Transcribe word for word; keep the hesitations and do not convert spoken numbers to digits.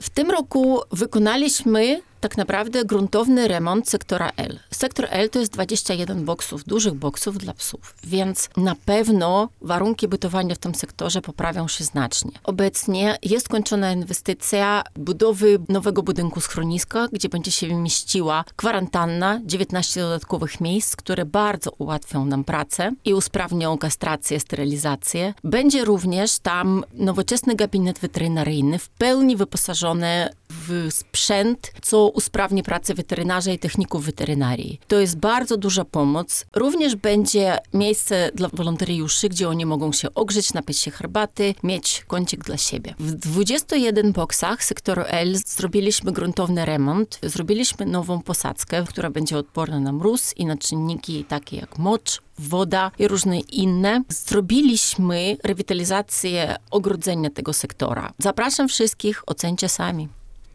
W tym roku wykonaliśmy tak naprawdę gruntowny remont sektora L. Sektor L to jest dwadzieścia jeden boksów, dużych boksów dla psów, więc na pewno warunki bytowania w tym sektorze poprawią się znacznie. Obecnie jest kończona inwestycja budowy nowego budynku schroniska, gdzie będzie się mieściła kwarantanna, dziewiętnaście dodatkowych miejsc, które bardzo ułatwią nam pracę i usprawnią kastrację, sterylizację. Będzie również tam nowoczesny gabinet weterynaryjny, w pełni wyposażony w sprzęt, co usprawni pracę weterynarza i techników weterynarii. To jest bardzo duża pomoc. Również będzie miejsce dla wolontariuszy, gdzie oni mogą się ogrzeć, napić się herbaty, mieć kącik dla siebie. W dwudziestu jeden boksach sektoru L zrobiliśmy gruntowny remont, zrobiliśmy nową posadzkę, która będzie odporna na mróz i na czynniki takie jak mocz, woda i różne inne. Zrobiliśmy rewitalizację ogrodzenia tego sektora. Zapraszam wszystkich, ocencie sami.